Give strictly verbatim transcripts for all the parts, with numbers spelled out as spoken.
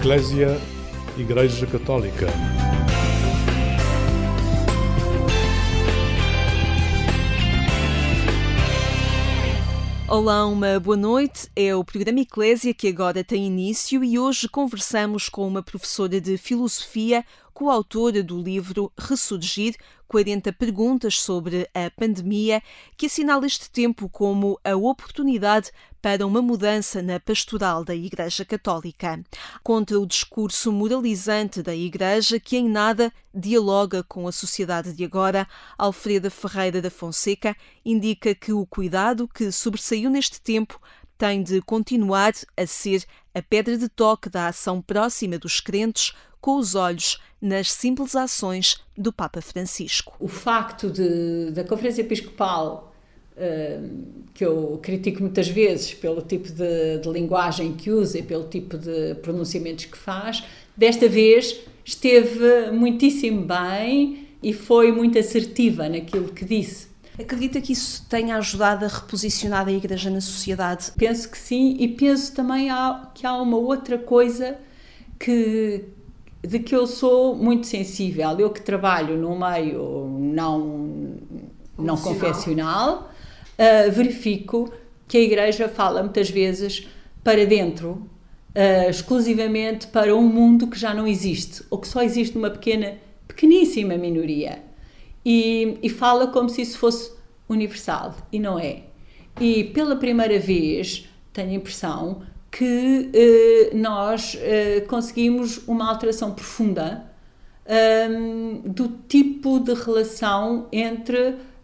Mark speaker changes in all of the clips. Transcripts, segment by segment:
Speaker 1: Eclésia, Igreja Católica.
Speaker 2: Olá, uma boa noite. É o programa Eclésia que agora tem início e hoje conversamos com uma professora de filosofia, coautora do livro Ressurgir, quarenta perguntas sobre a pandemia, que assinala este tempo como a oportunidade para uma mudança na pastoral da Igreja Católica. Contra o discurso moralizante da Igreja, que em nada dialoga com a sociedade de agora, Alfreda Ferreira da Fonseca indica que o cuidado que sobressaiu neste tempo tem de continuar a ser a pedra de toque da ação próxima dos crentes, com os olhos nas simples ações do Papa Francisco.
Speaker 3: O facto de, da Conferência Episcopal, uh, que eu critico muitas vezes pelo tipo de, de linguagem que usa e pelo tipo de pronunciamentos que faz, desta vez esteve muitíssimo bem e foi muito assertiva naquilo que disse.
Speaker 2: Acredita que isso tenha ajudado a reposicionar a Igreja na sociedade?
Speaker 3: Penso que sim, e penso também há, que há uma outra coisa que, de que eu sou muito sensível. Eu que trabalho num meio não, não confessional, uh, verifico que a Igreja fala muitas vezes para dentro, uh, exclusivamente para um mundo que já não existe, ou que só existe uma pequena, pequeníssima minoria. E, e fala como se isso fosse universal, e não é. E pela primeira vez tenho a impressão que eh, nós eh, conseguimos uma alteração profunda um, do tipo de relação entre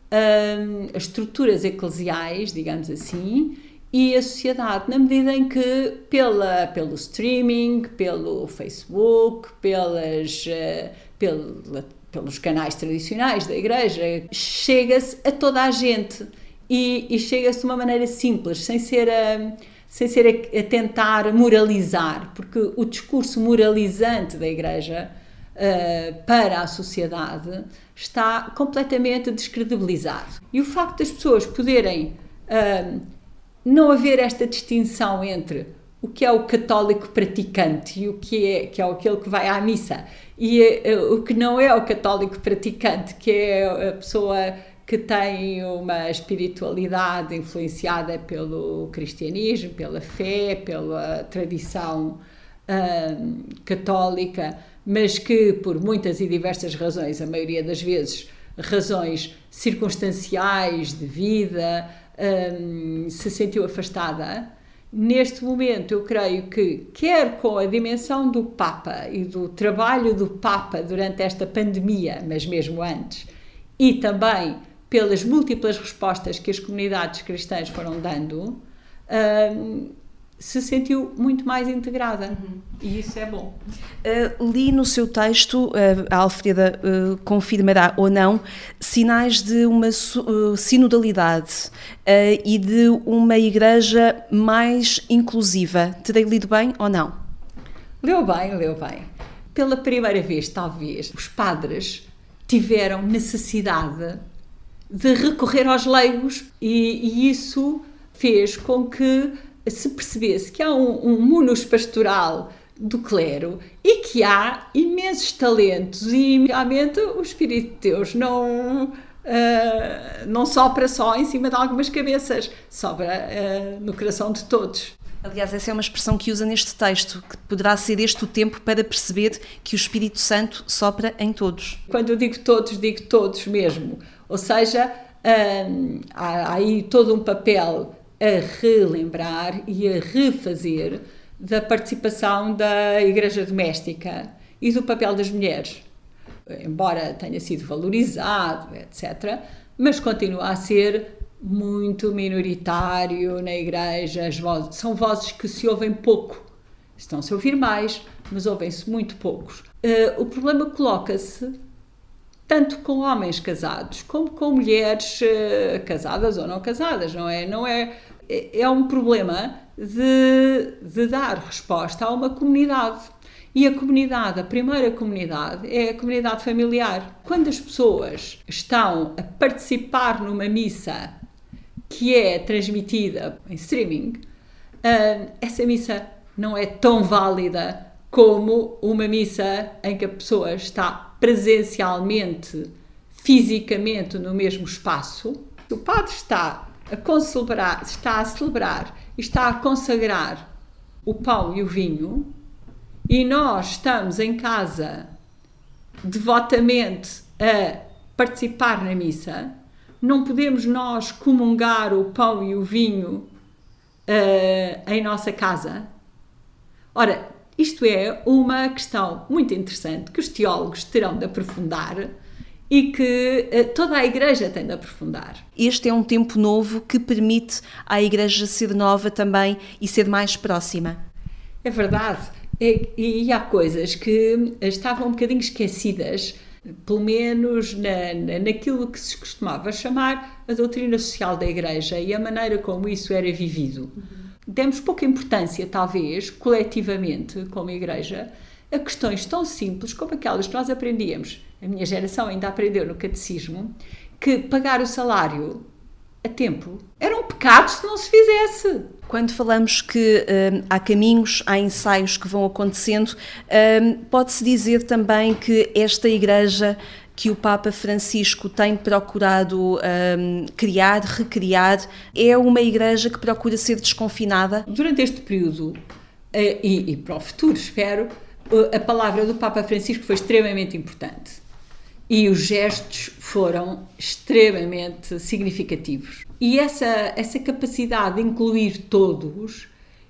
Speaker 3: um, as estruturas eclesiais, digamos assim, e a sociedade, na medida em que pela, pelo streaming, pelo Facebook, pelas, uh, pela pelos canais tradicionais da Igreja, chega-se a toda a gente e, e chega-se de uma maneira simples, sem ser, a, sem ser a, a tentar moralizar, porque o discurso moralizante da Igreja uh, para a sociedade está completamente descredibilizado. E o facto das pessoas poderem uh, não haver esta distinção entre o que é o católico praticante e o que é, que é aquele que vai à missa, e uh, o que não é o católico praticante, que é a pessoa que tem uma espiritualidade influenciada pelo cristianismo, pela fé, pela tradição uh, católica, mas que por muitas e diversas razões, a maioria das vezes razões circunstanciais de vida, um, se sentiu afastada. Neste momento, eu creio que, quer com a dimensão do Papa e do trabalho do Papa durante esta pandemia, mas mesmo antes, e também pelas múltiplas respostas que as comunidades cristãs foram dando, um, se sentiu muito mais integrada. Uhum. E isso é bom.
Speaker 2: Uh, li no seu texto, uh, a Alfreda uh, confirmará ou não, sinais de uma uh, sinodalidade uh, e de uma igreja mais inclusiva. Terei lido bem ou não?
Speaker 3: Leu bem, leu bem. Pela primeira vez, talvez, os padres tiveram necessidade de recorrer aos leigos e, e isso fez com que se percebesse que há um, um munus pastoral do clero e que há imensos talentos e realmente o Espírito de Deus não, uh, não sopra só em cima de algumas cabeças, sopra uh, no coração de todos.
Speaker 2: Aliás, essa é uma expressão que usa neste texto, que poderá ser este o tempo para perceber que o Espírito Santo sopra em todos.
Speaker 3: Quando eu digo todos, digo todos mesmo. Ou seja, um, há, há aí todo um papel a relembrar e a refazer da participação da Igreja Doméstica e do papel das mulheres. Embora tenha sido valorizado, etcétera, mas continua a ser muito minoritário na Igreja. As vozes, são vozes que se ouvem pouco. Estão-se a ouvir mais, mas ouvem-se muito poucos. Uh, o problema coloca-se tanto com homens casados como com mulheres uh, casadas ou não casadas, não é? Não é, é um problema de, de dar resposta a uma comunidade. E a comunidade, a primeira comunidade, é a comunidade familiar. Quando as pessoas estão a participar numa missa que é transmitida em streaming, uh, essa missa não é tão válida como uma missa em que a pessoa está presencialmente, fisicamente no mesmo espaço. O padre está a concelebrar, está a celebrar e está a consagrar o pão e o vinho, e nós estamos em casa devotamente a participar na missa. Não podemos nós comungar o pão e o vinho uh, em nossa casa? Ora, isto é uma questão muito interessante que os teólogos terão de aprofundar e que uh, toda a Igreja tem de aprofundar.
Speaker 2: Este é um tempo novo que permite à Igreja ser nova também e ser mais próxima.
Speaker 3: É verdade. E, e há coisas que estavam um bocadinho esquecidas, pelo menos na, na, naquilo que se costumava chamar a doutrina social da Igreja e a maneira como isso era vivido. Uhum. Demos pouca importância, talvez, coletivamente, como Igreja, a questões tão simples como aquelas que nós aprendíamos. A minha geração ainda aprendeu no catecismo que pagar o salário a tempo era um pecado se não se fizesse.
Speaker 2: Quando falamos que hum, há caminhos, há ensaios que vão acontecendo, hum, pode-se dizer também que esta Igreja que o Papa Francisco tem procurado hum, criar, recriar, é uma Igreja que procura ser desconfinada?
Speaker 3: Durante este período, e, e para o futuro, espero, a palavra do Papa Francisco foi extremamente importante. E os gestos foram extremamente significativos. E essa, essa capacidade de incluir todos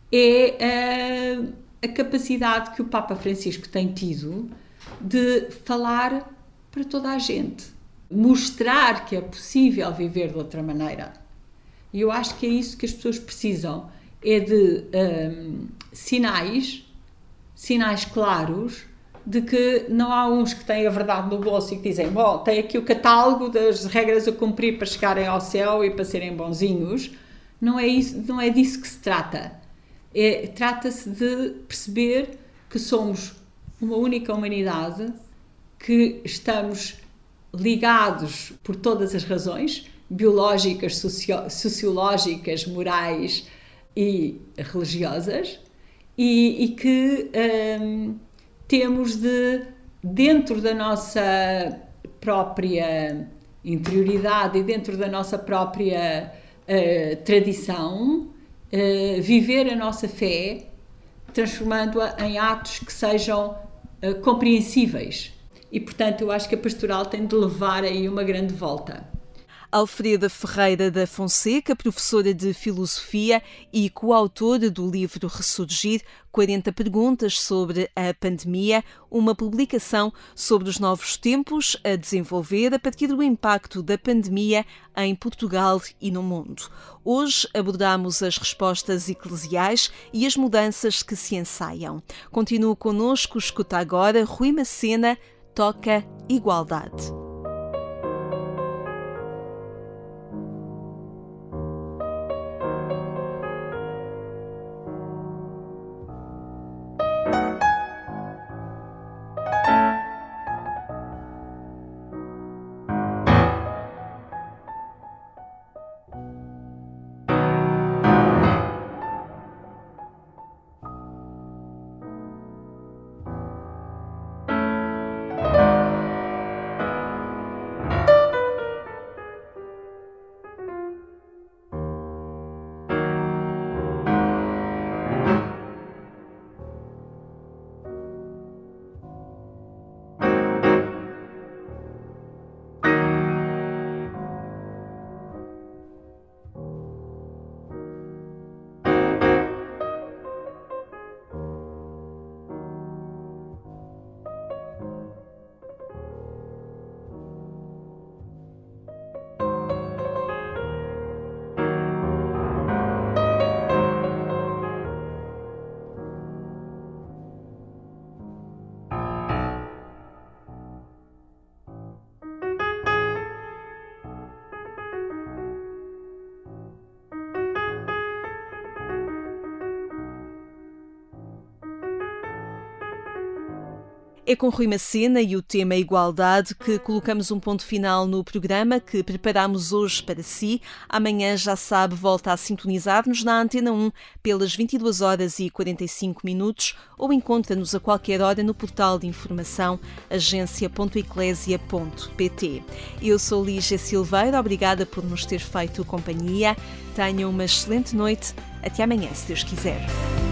Speaker 3: é a, a capacidade que o Papa Francisco tem tido de falar para toda a gente. Mostrar que é possível viver de outra maneira. E eu acho que é isso que as pessoas precisam. É de um, sinais, sinais claros, de que não há uns que têm a verdade no bolso e que dizem, bom, tem aqui o catálogo das regras a cumprir para chegarem ao céu e para serem bonzinhos. Não é, isso, não é disso que se trata. É, trata-se de perceber que somos uma única humanidade, que estamos ligados por todas as razões, biológicas, socio- sociológicas, morais e religiosas, e, e que hum, temos de, dentro da nossa própria interioridade e dentro da nossa própria uh, tradição, uh, viver a nossa fé, transformando-a em atos que sejam uh, compreensíveis. E, portanto, eu acho que a pastoral tem de levar aí uma grande volta.
Speaker 2: Alfreda Ferreira da Fonseca, professora de Filosofia e coautora do livro Ressurgir, quarenta perguntas sobre a pandemia, uma publicação sobre os novos tempos a desenvolver a partir do impacto da pandemia em Portugal e no mundo. Hoje abordamos as respostas eclesiais e as mudanças que se ensaiam. Continua connosco, escuta agora Rui Macena, Toca Igualdade. É com Rui Macena e o tema Igualdade que colocamos um ponto final no programa que preparamos hoje para si. Amanhã, já sabe, volta a sintonizar-nos na Antena um pelas vinte e duas horas e quarenta e cinco minutos ou encontra-nos a qualquer hora no portal de informação agência ponto eclésia ponto pt. Eu sou Lígia Silveira, obrigada por nos ter feito companhia. Tenham uma excelente noite. Até amanhã, se Deus quiser.